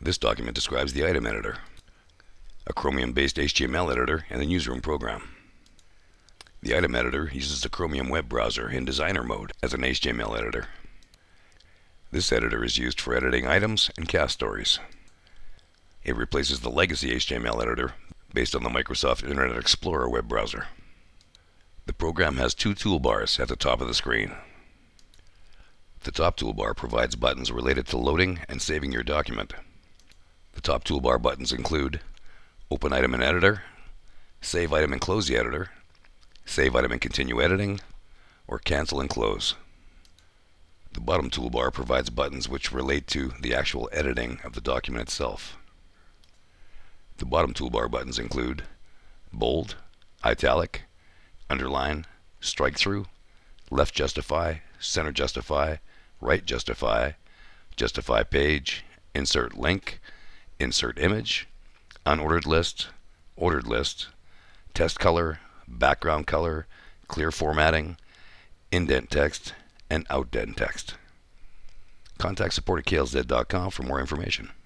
This document describes the item editor, a Chromium-based HTML editor and the newsroom program. The item editor uses the Chromium web browser in designer mode as an HTML editor. This editor is used for editing items and cast stories. It replaces the legacy HTML editor based on the Microsoft Internet Explorer web browser. The program has two toolbars at the top of the screen. The top toolbar provides buttons related to loading and saving your document. The top toolbar buttons include Open Item in Editor, Save Item and Close the Editor, Save Item and Continue Editing, or Cancel and Close. The bottom toolbar provides buttons which relate to the actual editing of the document itself. The bottom toolbar buttons include Bold, Italic, Underline, Strike Through, Left Justify, Center Justify, Right Justify, Justify Page, Insert Link, Insert Image, Unordered List, Ordered List, Test Color, Background Color, Clear Formatting, Indent Text, and Outdent Text. Contact support@klz.com for more information.